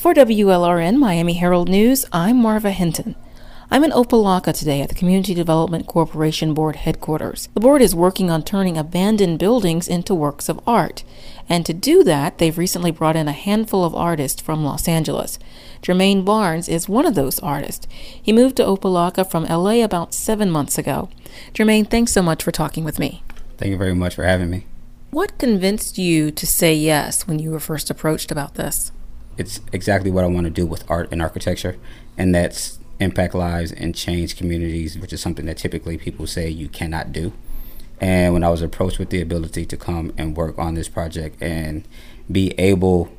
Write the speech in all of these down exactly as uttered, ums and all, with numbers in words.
For W L R N Miami Herald News, I'm Marva Hinton. I'm in Opa-locka today at the Community Development Corporation Board headquarters. The board is working on turning abandoned buildings into works of art. And to do that, they've recently brought in a handful of artists from Los Angeles. Jermaine Barnes is one of those artists. He moved to Opa-locka from L A about seven months ago. Jermaine, thanks so much for talking with me. Thank you very much for having me. What convinced you to say yes when you were first approached about this? It's exactly what I want to do with art and architecture, and that's impact lives and change communities, which is something that typically people say you cannot do. And when I was approached with the ability to come and work on this project and be able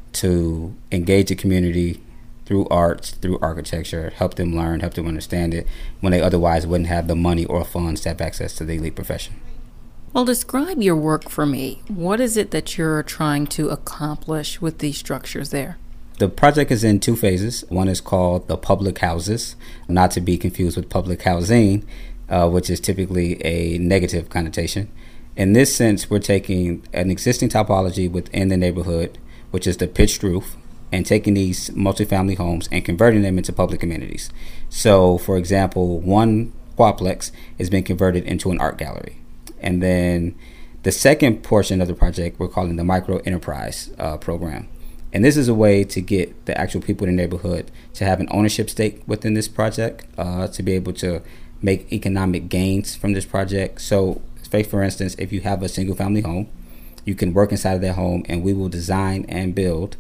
to engage the community through arts, through architecture, help them learn, help them understand it, when they otherwise wouldn't have the money or funds to have access to the elite profession. Well, describe your work for me. What is it that you're trying to accomplish with these structures there? The project is in two phases. One is called the public houses, not to be confused with public housing, uh, which is typically a negative connotation. In this sense, we're taking an existing topology within the neighborhood, which is the pitched roof, and taking these multifamily homes and converting them into public amenities. So, for example, one quadplex has been converted into an art gallery. And then the second portion of the project we're calling the micro enterprise uh, program. And this is a way to get the actual people in the neighborhood to have an ownership stake within this project, uh, to be able to make economic gains from this project. So, say for instance, if you have a single family home, you can work inside of that home and we will design and build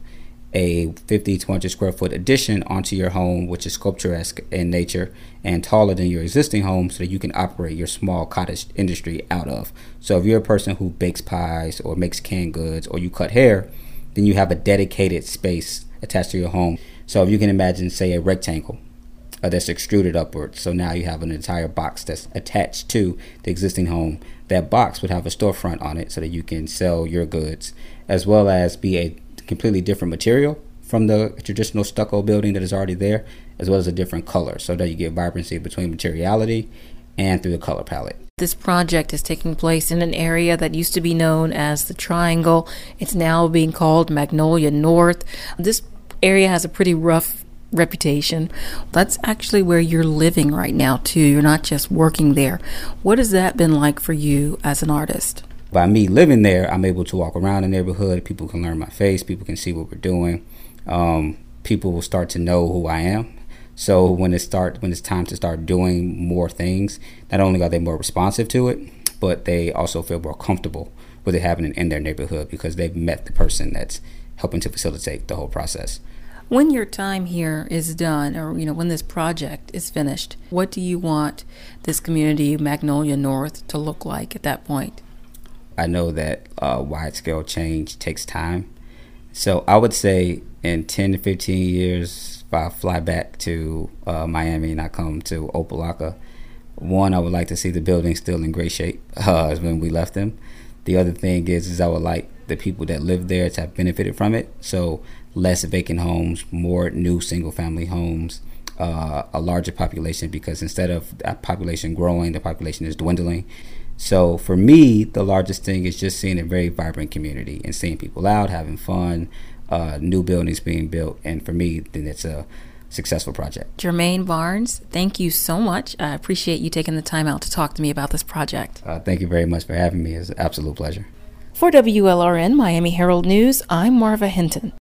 a fifty to one hundred square foot addition onto your home, which is sculpturesque in nature and taller than your existing home, so that you can operate your small cottage industry out of. So if you're a person who bakes pies or makes canned goods or you cut hair, then you have a dedicated space attached to your home. So if you can imagine, say, a rectangle uh, that's extruded upwards. So now you have an entire box that's attached to the existing home. That box would have a storefront on it so that you can sell your goods, as well as be a completely different material from the traditional stucco building that is already there, as well as a different color, so that you get vibrancy between materiality and through the color palette. This project is taking place in an area that used to be known as the Triangle. It's now being called Magnolia North. This area has a pretty rough reputation. That's actually where you're living right now, too. You're not just working there. What has that been like for you as an artist? By me living there, I'm able to walk around the neighborhood. People can learn my face. People can see what we're doing. Um, people will start to know who I am. So when it start, when it's time to start doing more things, not only are they more responsive to it, but they also feel more comfortable with it happening in their neighborhood because they've met the person that's helping to facilitate the whole process. When your time here is done, or you know, when this project is finished, what do you want this community, Magnolia North, to look like at that point? I know that uh, wide-scale change takes time. So I would say in ten to fifteen years, if I fly back to uh, Miami and I come to Opa-locka, one, I would like to see the buildings still in great shape uh, as when we left them. The other thing is, is I would like the people that live there to have benefited from it. So less vacant homes, more new single-family homes, uh, a larger population, because instead of that population growing, the population is dwindling. So for me, the largest thing is just seeing a very vibrant community and seeing people out, having fun, uh, new buildings being built. And for me, then it's a successful project. Jermaine Barnes, thank you so much. I appreciate you taking the time out to talk to me about this project. Uh, thank you very much for having me. It's an absolute pleasure. For W L R N Miami Herald News, I'm Marva Hinton.